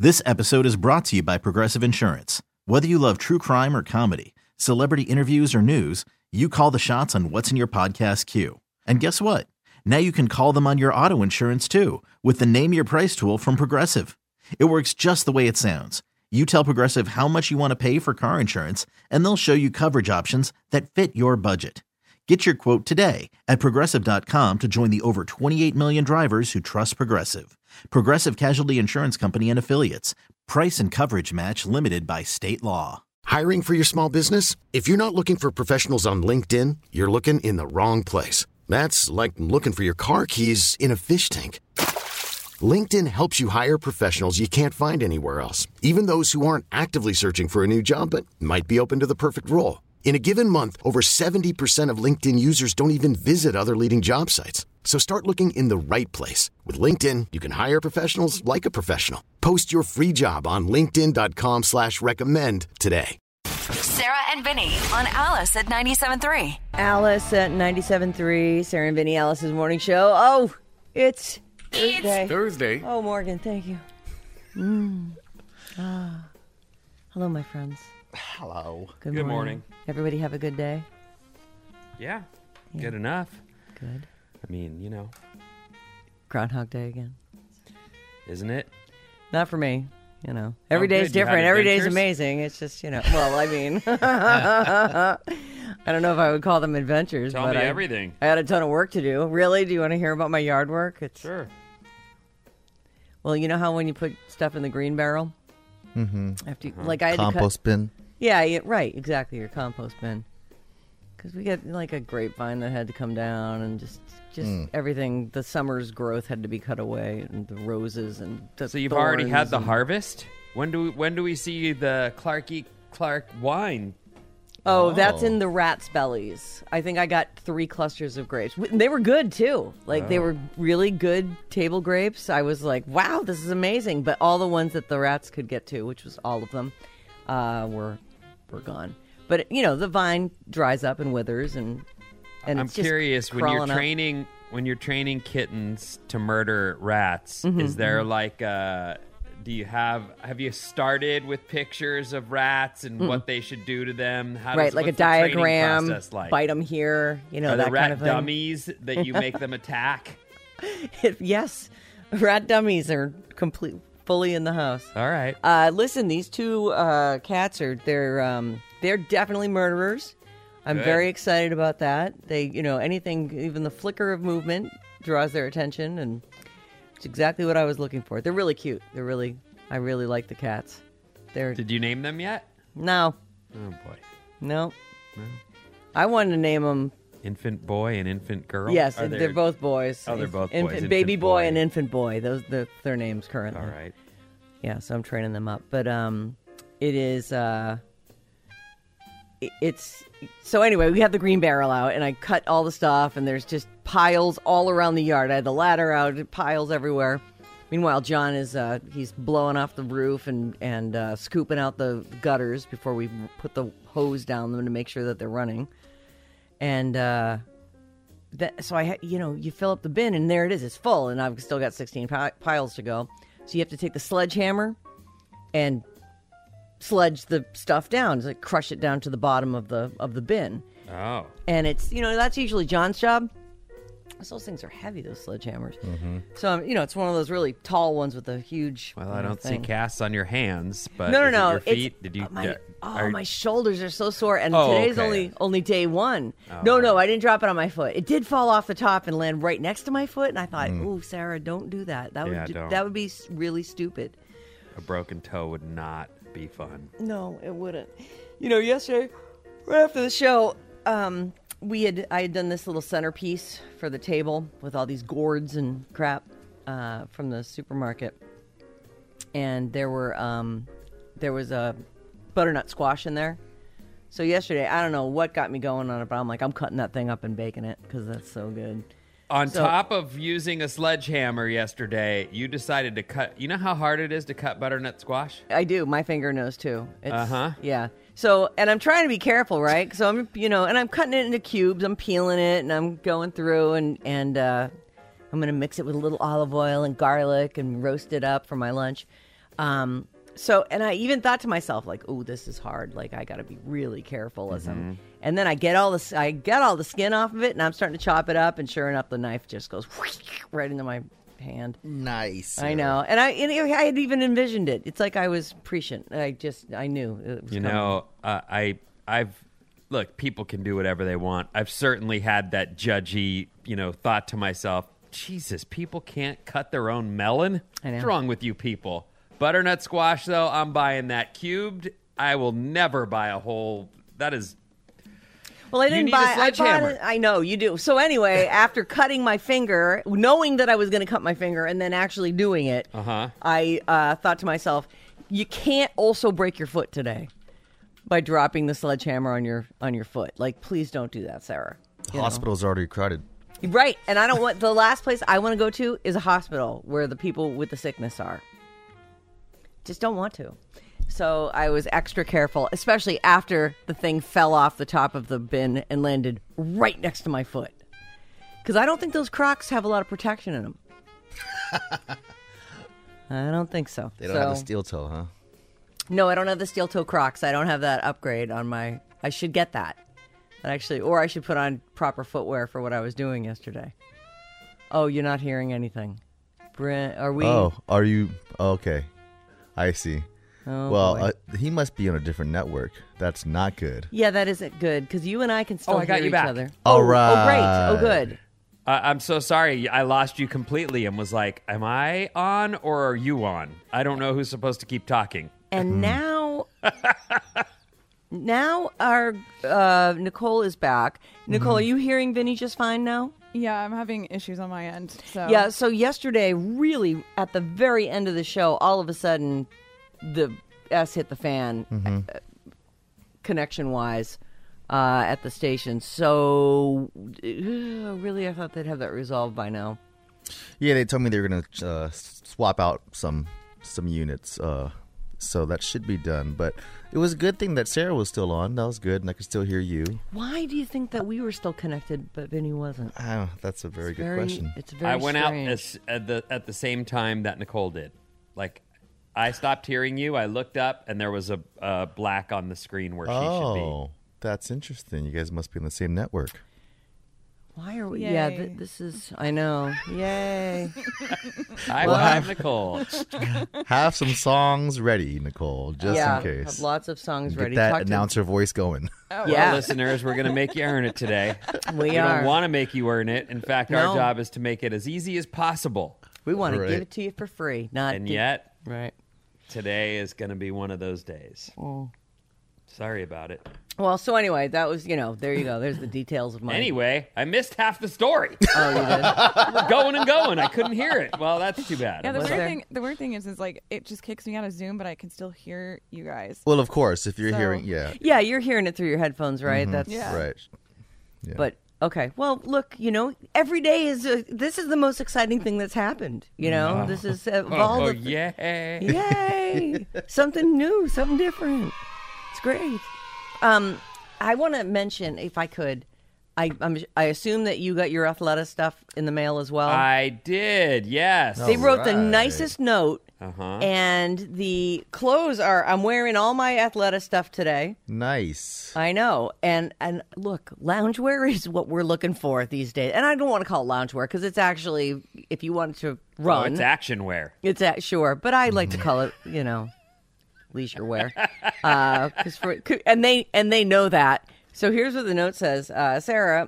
This episode is brought to you by Progressive Insurance. Whether you love true crime or comedy, celebrity interviews or news, you call the shots on what's in your podcast queue. And guess what? Now you can call them on your auto insurance too with the Name Your Price tool from Progressive. It works just the way it sounds. You tell Progressive how much you want to pay for car insurance, and they'll show you coverage options that fit your budget. Get your quote today at Progressive.com to join the over 28 million drivers who trust Progressive. Progressive Casualty Insurance Company and Affiliates. Price and coverage match limited by state law. Hiring for your small business? If you're not looking for professionals on LinkedIn, you're looking in the wrong place. That's like looking for your car keys in a fish tank. LinkedIn helps you hire professionals you can't find anywhere else, even those who aren't actively searching for a new job but might be open to the perfect role. In a given month, over 70% of LinkedIn users don't even visit other leading job sites. So start looking in the right place. With LinkedIn, you can hire professionals like a professional. Post your free job on linkedin.com/recommend today. Sarah and Vinny on Alice at 97.3. Alice at 97.3, Sarah and Vinny, Alice's morning show. Oh, it's Thursday. Oh, Morgan, thank you. Hello, my friends. Hello. Good morning. Everybody have a good day? Yeah. Good enough. Good. I mean, you know. Groundhog Day again. Isn't it? Not for me. You know, every day's different. Every day's amazing. It's just, you know, well, I mean, I don't know if I would call them adventures. Tell me everything. I had a ton of work to do. Really? Do you want to hear about my yard work? Sure. Well, you know how when you put stuff in the green barrel? Mm-hmm. After, like I had compost bin. Yeah, right. Exactly. Your compost bin. Because we got like a grapevine that had to come down and just everything. The summer's growth had to be cut away, and the roses and the So you've already had the harvest? When do we see the Clark wine? Oh, that's in the rats' bellies. I think I got 3 clusters of grapes. They were good too. Like they were really good table grapes. I was like, wow, this is amazing. But all the ones that the rats could get to, which was all of them, were gone. But you know, the vine dries up and withers, and I'm it's just curious when you're training kittens to murder rats. Is there like have you started with pictures of rats and what they should do to them? What's a diagram, like? Bite them here, you know, Are that the rat kind of thing. Dummies that you make them attack? Yes, rat dummies are fully in the house. All right. Listen, these 2 cats they're definitely murderers. I'm very excited about that. They, you know, anything, even the flicker of movement draws their attention, and it's exactly what I was looking for. They're really cute. I really like the cats. Did you name them yet? No. Oh boy. No. I wanted to name them Infant boy and infant girl? Yes, they're both boys. Oh, they're both boys. Baby boy and infant boy. Those their names currently. All right. Yeah, so I'm training them up. But it is it's so anyway, we have the green barrel out, and I cut all the stuff, and there's just piles all around the yard. I had the ladder out, piles everywhere. Meanwhile, John is he's blowing off the roof and scooping out the gutters before we put the hose down them to make sure that they're running. And so you fill up the bin, and there it is. It's full, and I've still got 16 piles to go. So you have to take the sledgehammer and sledge the stuff down, so crush it down to the bottom of the bin. Oh. And it's, that's usually John's job. Those things are heavy, those sledgehammers. Mm-hmm. So, it's one of those really tall ones with a huge Well, I don't see casts on your hands, but no. Your feet? Did you? My shoulders are so sore, and today's only day 1. Oh. No, I didn't drop it on my foot. It did fall off the top and land right next to my foot, and I thought, "Ooh, Sarah, don't do that. That would be really stupid." A broken toe would not be fun. No, it wouldn't. Yesterday, right after the show, I had done this little centerpiece for the table with all these gourds and crap from the supermarket, and there was a butternut squash in there. So yesterday, I don't know what got me going on it, but I'm like, I'm cutting that thing up and baking it because that's so good. On top of using a sledgehammer yesterday, you decided to cut. You know how hard it is to cut butternut squash? I do. My finger knows too. Yeah. So, and I'm trying to be careful, right? So I'm, and I'm cutting it into cubes. I'm peeling it, and I'm going through, and I'm going to mix it with a little olive oil and garlic and roast it up for my lunch. So, and I even thought to myself, like, "Oh, this is hard. Like, I got to be really careful as I'm." And then I get all the skin off of it, and I'm starting to chop it up, and sure enough, the knife just goes right into my hand. Nice. I know, and I had even envisioned it. It's like I was prescient. I knew it was coming. I've look. People can do whatever they want. I've certainly had that judgy, thought to myself, Jesus, people can't cut their own melon. I know. What's wrong with you people? Butternut squash, though, I'm buying that cubed. I will never buy a whole. That is. Well, I didn't need a buy. I bought sledgehammer. it. I know you do. So anyway, after cutting my finger, knowing that I was going to cut my finger, and then actually doing it, I thought to myself, you can't also break your foot today by dropping the sledgehammer on your foot. Like, please don't do that, Sarah. The hospital's already crowded. Right, and I don't want the last place I want to go to is a hospital where the people with the sickness are. Just don't want to. So I was extra careful, especially after the thing fell off the top of the bin and landed right next to my foot. Because I don't think those Crocs have a lot of protection in them. I don't think so. They don't have a steel toe, huh? No, I don't have the steel toe Crocs. I don't have that upgrade on my... I should get that. Actually, or I should put on proper footwear for what I was doing yesterday. Oh, you're not hearing anything. Brent, are we... Oh, are you... Okay. I see. Oh, well, he must be on a different network. That's not good. Yeah, that isn't good, because you and I can still I got hear you each back. other. All right. Oh, great. Oh, good. I'm so sorry. I lost you completely and was like, am I on or are you on? I don't know who's supposed to keep talking. And now our Nicole is back. Nicole, are you hearing Vinny just fine now? Yeah, I'm having issues on my end. So Yeah, so yesterday, really, at the very end of the show, all of a sudden, the S hit the fan, connection-wise, at the station. So, really, I thought they'd have that resolved by now. Yeah, they told me they were going to swap out some units, so that should be done. But it was a good thing that Sarah was still on. That was good, and I could still hear you. Why do you think that we were still connected, but Vinny wasn't? That's a very good question. It's very I went strange. out at the same time that Nicole did. Like, I stopped hearing you. I looked up, and there was a black on the screen where she should be. Oh, that's interesting. You guys must be on the same network. Why are we? Yay. Yeah, this is. I know. Yay! High five, Nicole. Have some songs ready, Nicole, just yeah, in case. have lots of songs Get ready. that Talk to- announcer voice going. Oh, Yeah. Well, listeners, we're going to make you earn it today. We don't are. want to make you earn it. In fact, No. our job is to make it as easy as possible. We want to Right. give it to you for free, not. And yet, right. today is going to be one of those days. Oh. Sorry about it. Well, so anyway, that was there you go. There's the details of my. Anyway, I missed half the story. Oh, you did. We're going and going. I couldn't hear it. Well, that's too bad. Yeah, Was there? the weird thing is like it just kicks me out of Zoom, but I can still hear you guys. Well, of course, if you're So- hearing, yeah, Yeah, you're hearing it through your headphones, right? That's Yeah. right. Yeah. But okay, well, look, every day is this is the most exciting thing that's happened. This is of all the yay. Yay! Something new, something different. It's great. I want to mention, if I could, I assume that you got your Athleta stuff in the mail as well. I did, yes. They wrote the Alright. nicest note, Uh-huh. and the clothes are. I'm wearing all my Athleta stuff today. Nice. I know, and look, loungewear is what we're looking for these days. And I don't want to call it loungewear because it's actually, if you wanted to Oh, run, it's action wear. sure, but I like to call it, leisure wear. And they know that. So here's what the note says. Sarah,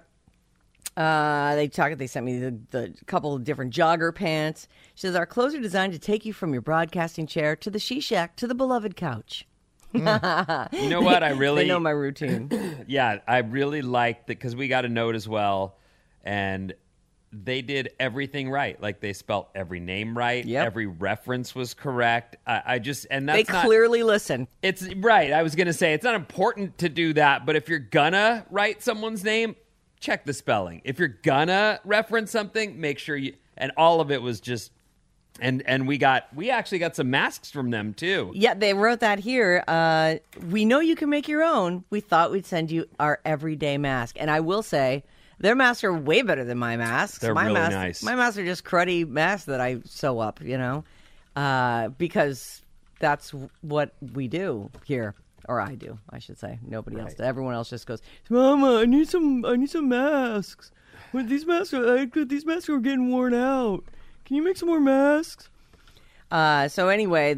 they sent me the couple of different jogger pants. She says, our clothes are designed to take you from your broadcasting chair to the she shack to the beloved couch. You know what? They know my routine. Yeah, I really liked that because we got a note as well, and they did everything right. Like they spelt every name right. Yep. Every reference was correct. And They that's not, clearly listen. It's right. I was going to say it's not important to do that, but if you're gonna write someone's name, check the spelling. If you're gonna reference something, make sure you. And all of it was just. And we actually got some masks from them too. Yeah, they wrote that here. We know you can make your own. We thought we'd send you our everyday mask. And I will say, their masks are way better than my masks. They're my really nice. My masks are just cruddy masks that I sew up, because that's what we do here. Or I do, I should say. Nobody else does. Everyone else just goes, Mama, I need some masks. These masks are getting worn out. Can you make some more masks? So anyway,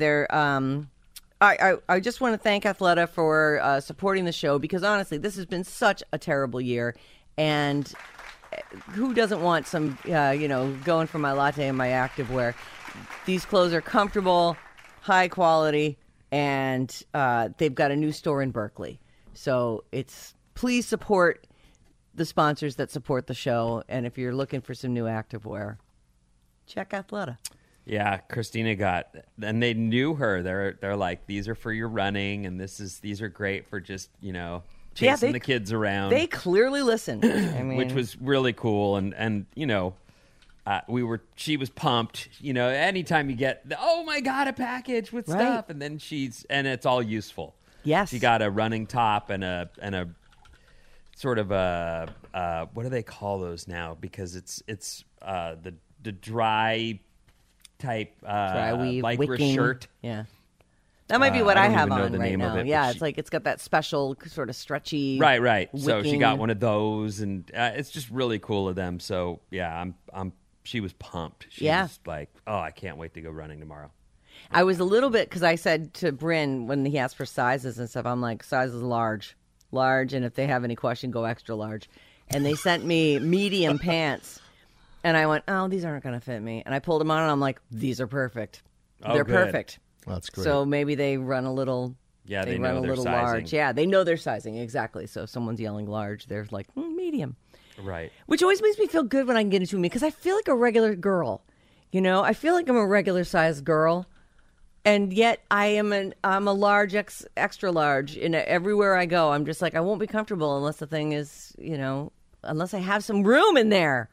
I just want to thank Athleta for supporting the show, because honestly, this has been such a terrible year, and who doesn't want some, going for my latte and my activewear? These clothes are comfortable, high quality, and they've got a new store in Berkeley. So please support the sponsors that support the show, and if you're looking for some new activewear, check Athleta. Yeah, Christina and they knew her. They're like, these are for your running, and these are great for just, chasing the kids around. They clearly listened. I mean, which was really cool, and she was pumped. Anytime you get oh my God, a package with stuff, and then and it's all useful. Yes, she got a running top and a sort of a what do they call those now? Because it's the dry type dry weave, lycra wicking shirt. Yeah. That might be what I have on right now. Yeah, it's got that special sort of stretchy. Right. Wicking. So she got one of those, and it's just really cool of them. So yeah, she was pumped. She was like, oh, I can't wait to go running tomorrow. I was a little bit, because I said to Bryn when he asked for sizes and stuff, I'm like, size is large, and if they have any question, go extra large. And they sent me medium pants, and I went, oh, these aren't going to fit me. And I pulled them on, and I'm like, these are perfect. They're perfect. That's great. So maybe they run a little. Yeah, they run know a their little sizing. large. Yeah, they know their sizing exactly. So if someone's yelling large, they're like medium. Right. Which always makes me feel good when I can get into me, because I feel like a regular girl. I feel like I'm a regular sized girl, and yet I'm a large, extra large. Everywhere I go, I'm just like, I won't be comfortable unless the thing is, unless I have some room in there.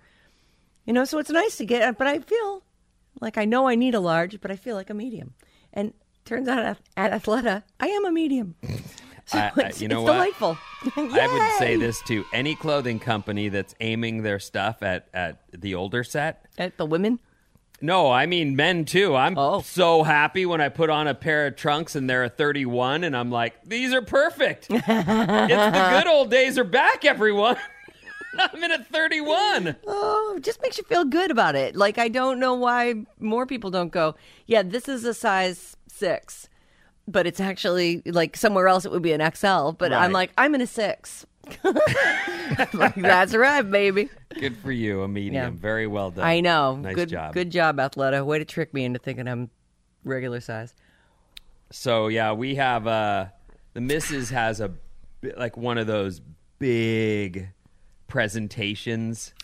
So it's nice to get, but I feel like I know I need a large, but I feel like a medium. And turns out at Athleta, I am a medium. So it's delightful. I would say this to any clothing company that's aiming their stuff at the older set. At the women? No, I mean men too. I'm so happy when I put on a pair of trunks and they're a 31, and I'm like, these are perfect. It's the good old days are back, everyone. I'm in at 31. Oh, it just makes you feel good about it. Like, I don't know why more people don't go, yeah, this is a size 6, but it's actually, like, somewhere else it would be an XL. But right. I'm like, I'm in a 6. Like, that's right, baby. Good for you, a medium. Yeah. Very well done. I know. Nice job. Good job, Athleta. Way to trick me into thinking I'm regular size. So, yeah, we have, the missus has one of those big presentations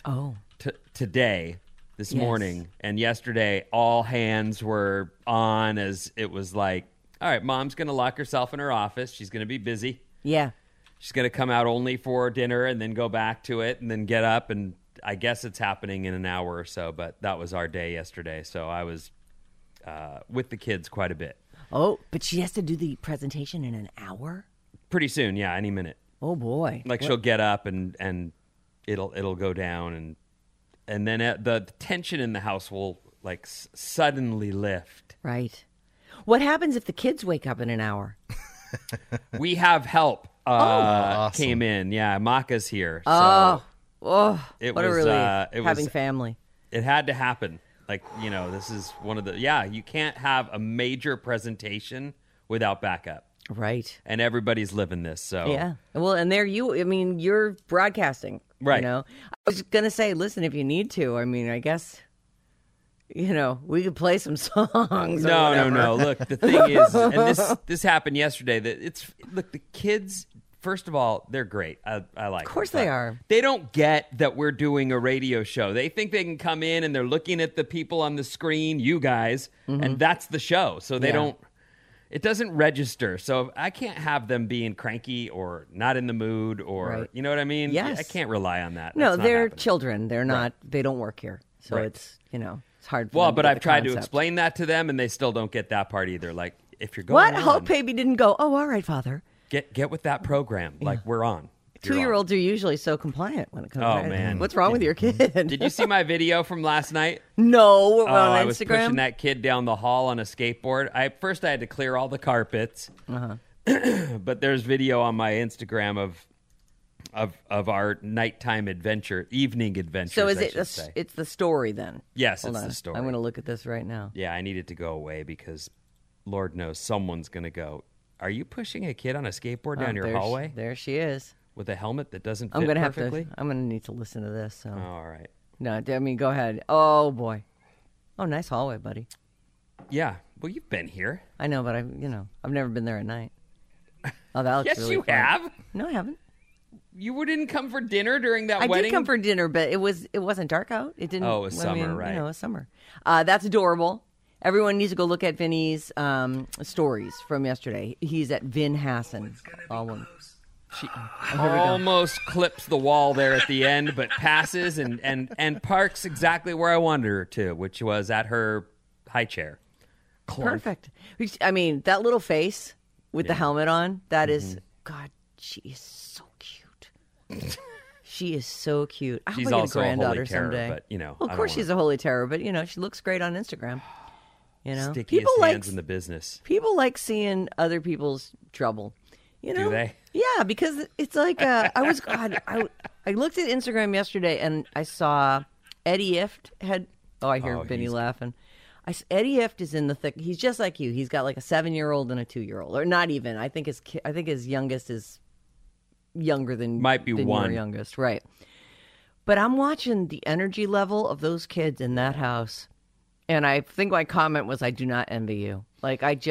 today, this morning, and yesterday all hands were on, as it was like, all right, Mom's gonna lock herself in her office, she's gonna be busy, she's gonna come out only for dinner and then go back to it and then get up, and I guess it's happening in an hour or so, but that was our day yesterday, so I was with the kids quite a bit. Oh, but she has to do the presentation in an hour? Pretty soon, yeah, any minute. Oh boy. Like, she'll get up and it'll go down, and then the tension in the house will suddenly lift. Right. What happens if the kids wake up in an hour? We have help. Awesome. Came in. Yeah, Maka's here. So it what was, a relief. Having family. It had to happen. This is one of the you can't have a major presentation without backup. Right. And everybody's living this, so. Yeah. Well, and you're broadcasting. Right. I was going to say, listen, if you need to, I guess, we could play some songs. No. Look, the thing is, and this happened yesterday, the kids, first of all, they're great. I like them. Of course they are. They don't get that we're doing a radio show. They think they can come in and they're looking at the people on the screen, you guys, and that's the show. So they don't. It doesn't register, so I can't have them being cranky or not in the mood, or you know what I mean? Yes. I can't rely on that. No, they're happening. Children. They're not. They don't work here, so it's it's hard. For well, them but to get I've tried the to concept. explain that to them, and they still don't get that part either. Like, if you're going what? on, Hope Baby didn't go. Oh, all right, Father. Get with that program. Like, we're on. 2-year-olds are usually so compliant when it comes Oh, to man. What's wrong with your kid? Did you see my video from last night? No, on I was Instagram. pushing that kid down the hall on a skateboard. I had to clear all the carpets. But there's video on my Instagram of our nighttime adventure, evening adventures. So is I it? should say. It's the story then? Yes, Hold it's on. the story. I'm going to look at this right now. Yeah, I need it to go away because Lord knows someone's going to go, are you pushing a kid on a skateboard down your hallway There she is. with a helmet that doesn't fit I'm gonna perfectly? I'm gonna need to listen to this. So. Oh, all right. No, I mean, go ahead. Oh boy. Oh, nice hallway, buddy. Yeah. Well, you've been here. I know, but I've never been there at night. Oh, that looks Yes, really you fun. have. No, I haven't. You didn't come for dinner during that I wedding? did come for dinner, but it wasn't dark out. It didn't. Oh, it was summer, right. It was summer. That's adorable. Everyone needs to go look at Vinny's stories from yesterday. He's at Vin Hassan. All one. She almost clips the wall there at the end, but passes and parks exactly where I wanted her to, which was at her high chair. Clunk. Perfect. I mean, that little face with the helmet on, that is, God, she is so cute. She is so cute. I hope She's I get also a a holy granddaughter terror, someday. but, Well, I of don't course wanna- she's a holy terror, but, she looks great on Instagram. Stickiest hands in the business. People like seeing other people's trouble. Do they? Yeah, because it's like I looked at Instagram yesterday and I saw Eddie Ift had. Oh, I hear Vinny laughing. Eddie Ift is in the thick. He's just like you. He's got like a 7-year-old and a 2-year-old, or not even. I think his youngest is younger than Might be than one. your youngest, right? But I'm watching the energy level of those kids in that house, and I think my comment was, "I do not envy you." Like I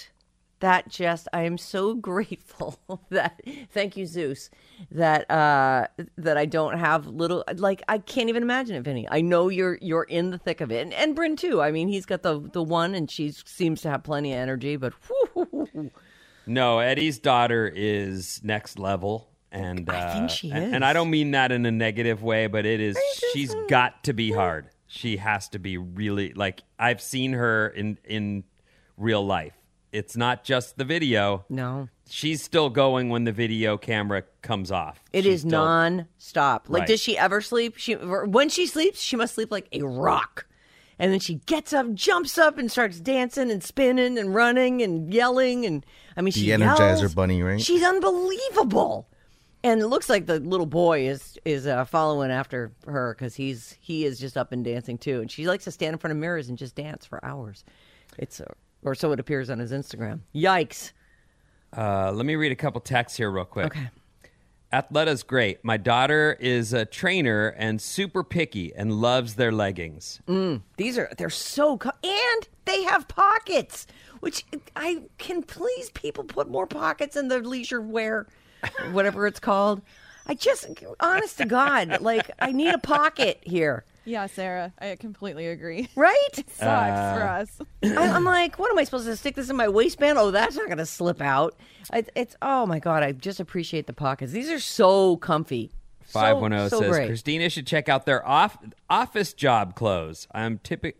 am so grateful that, thank you, Zeus, that I don't have little, like, I can't even imagine it, Vinny. I know you're in the thick of it. And Bryn, too. I mean, he's got the one, and she seems to have plenty of energy, but whew. No, Eddie's daughter is next level. And I think she is. And I don't mean that in a negative way, but it is, she's got to be hard. She has to be really, like, I've seen her in real life. It's not just the video. No. She's still going when the video camera comes off. It is non-stop. Like, Right. does she ever sleep? When she sleeps, she must sleep like a rock. And then she gets up, jumps up, and starts dancing and spinning and running and yelling. And I mean, she The Energizer yells. Bunny, right? She's unbelievable. And it looks like the little boy is following after her because he is just up and dancing too. And she likes to stand in front of mirrors and just dance for hours. Or so it appears on his Instagram. Yikes. Let me read a couple texts here real quick. Okay. Athleta's great. My daughter is a trainer and super picky and loves their leggings. They're so, and they have pockets, which please people put more pockets in their leisure wear, whatever it's called. Honest to God, like, I need a pocket here. Yeah, Sarah, I completely agree. Right? Sucks for us. I'm like, what am I supposed to stick this in my waistband? Oh, that's not going to slip out. It's oh my God, I just appreciate the pockets. These are so comfy. 510 so says great. Christina should check out their office job clothes. I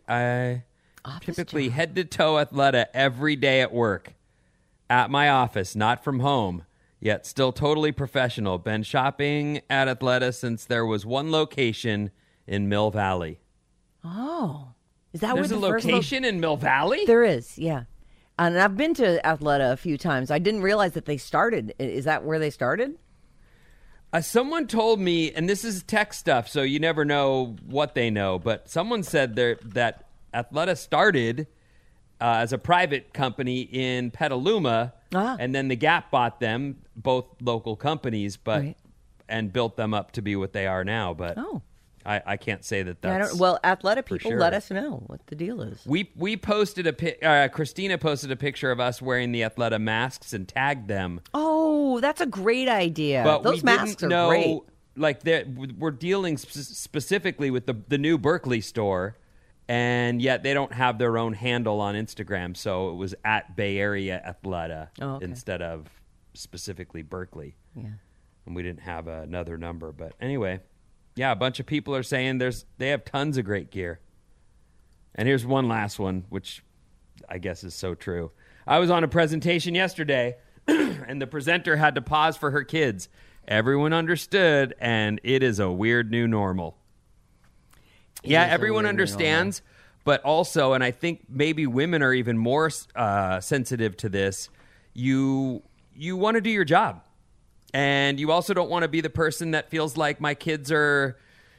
typically head to toe Athleta every day at work. At my office, not from home. Yet still totally professional. Been shopping at Athleta since there was one location in Mill Valley. Oh, is that There's where a the first location in Mill Valley? There is, yeah. And I've been to Athleta a few times. I didn't realize that they started. Is that where they started? Someone told me, and this is tech stuff, so you never know what they know, but someone said that Athleta started as a private company in Petaluma, and then the Gap bought them, both local companies, but Right. and built them up to be what they are now. But Oh. I can't say that Yeah, that's... Athleta people, sure. let us know what the deal is. We posted Christina posted a picture of us wearing the Athleta masks and tagged them. Oh, that's a great idea. But Those we masks didn't are know, great. like, we're dealing specifically with the new Berkeley store, and yet they don't have their own handle on Instagram, so it was at Bay Area Athleta instead of specifically Berkeley. Yeah. And we didn't have another number. But anyway, yeah, a bunch of people are saying they have tons of great gear. And here's one last one, which I guess is so true. I was on a presentation yesterday, and the presenter had to pause for her kids. Everyone understood, and it is a weird new normal. Yeah, everyone understands, but also, and I think maybe women are even more sensitive to this, you want to do your job. And you also don't want to be the person that feels like my kids are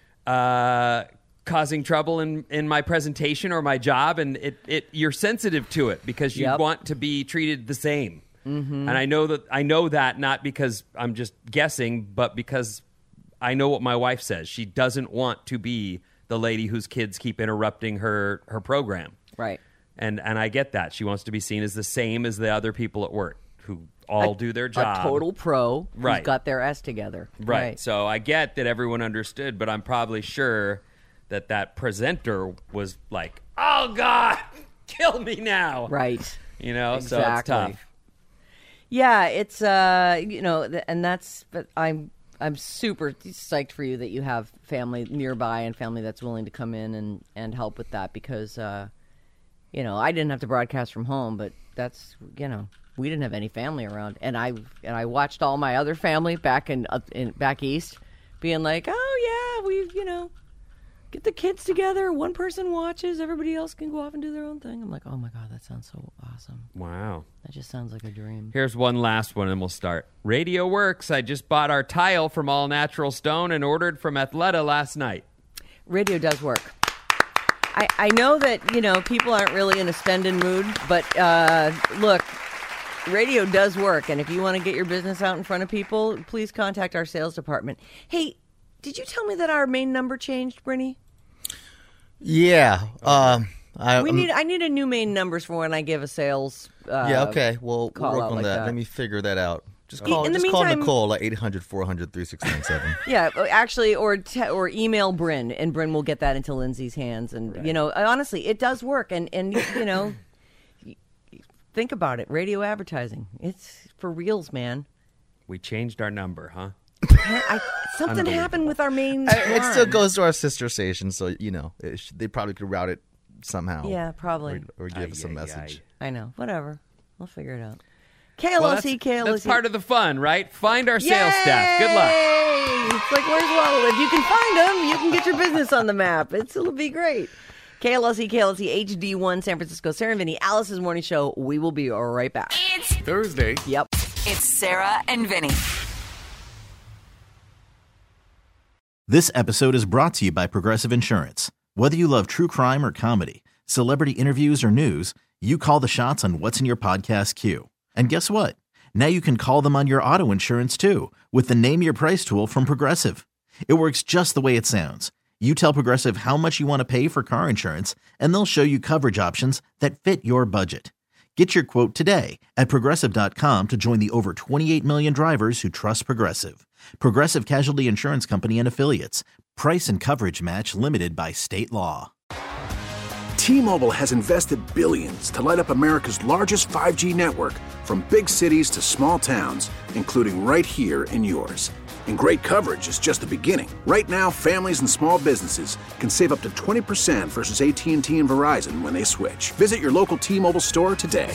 causing trouble in my presentation or my job, and you're sensitive to it because you want to be treated the same. Mm-hmm. And I know that not because I'm just guessing, but because I know what my wife says. She doesn't want to be the lady whose kids keep interrupting her program. Right. And I get that. She wants to be seen as the same as the other people at work who all do their job. A total pro who's right. got their S together. Right. So I get that everyone understood, but I'm probably sure that presenter was like, oh, God, kill me now. Right. You know, exactly. So it's tough. Yeah, it's, and that's, but I'm super psyched for you that you have family nearby and family that's willing to come in and help with that because, I didn't have to broadcast from home, but that's, we didn't have any family around, and I watched all my other family back back east, being like, oh yeah, we get the kids together. One person watches, everybody else can go off and do their own thing. I'm like, oh my God, that sounds so awesome. Wow, that just sounds like a dream. Here's one last one, and we'll start. Radio works. I just bought our tile from All Natural Stone and ordered from Athleta last night. Radio does work. I know that people aren't really in a spending mood, but look. Radio does work, and if you want to get your business out in front of people, please contact our sales department. Hey, did you tell me that our main number changed, Brittany? Yeah. I need a new main numbers for when I give a sales yeah, okay. We'll work on like that. Let me figure that out. Just call Nicole at 800-400-3697. Yeah, actually, or email Bryn, and Bryn will get that into Lindsay's hands. And, honestly, it does work, and think about it. Radio advertising. It's for reals, man. We changed our number, huh? Something happened with our main It still goes to our sister station, so, they probably could route it somehow. Yeah, probably. Or give us a message. I know. Whatever. We'll figure it out. KLOC, KLOC. That's part of the fun, right? Find our sales staff. Good luck. It's like, where's Waddle? If you can find them, you can get your business on the map. It'll be great. KLOC, HD1, San Francisco, Sarah and Vinny, Alice's Morning Show. We will be right back. It's Thursday. Yep. It's Sarah and Vinny. This episode is brought to you by Progressive Insurance. Whether you love true crime or comedy, celebrity interviews or news, you call the shots on what's in your podcast queue. And guess what? Now you can call them on your auto insurance too with the Name Your Price tool from Progressive. It works just the way it sounds. You tell Progressive how much you want to pay for car insurance, and they'll show you coverage options that fit your budget. Get your quote today at Progressive.com to join the over 28 million drivers who trust Progressive. Progressive Casualty Insurance Company and Affiliates. Price and coverage match limited by state law. T-Mobile has invested billions to light up America's largest 5G network, from big cities to small towns, including right here in yours. And great coverage is just the beginning. Right now, families and small businesses can save up to 20% versus AT&T and Verizon when they switch. Visit your local T-Mobile store today.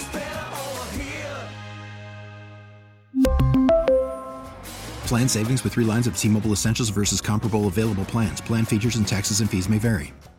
Plan savings with 3 lines of T-Mobile Essentials versus comparable available plans. Plan features and taxes and fees may vary.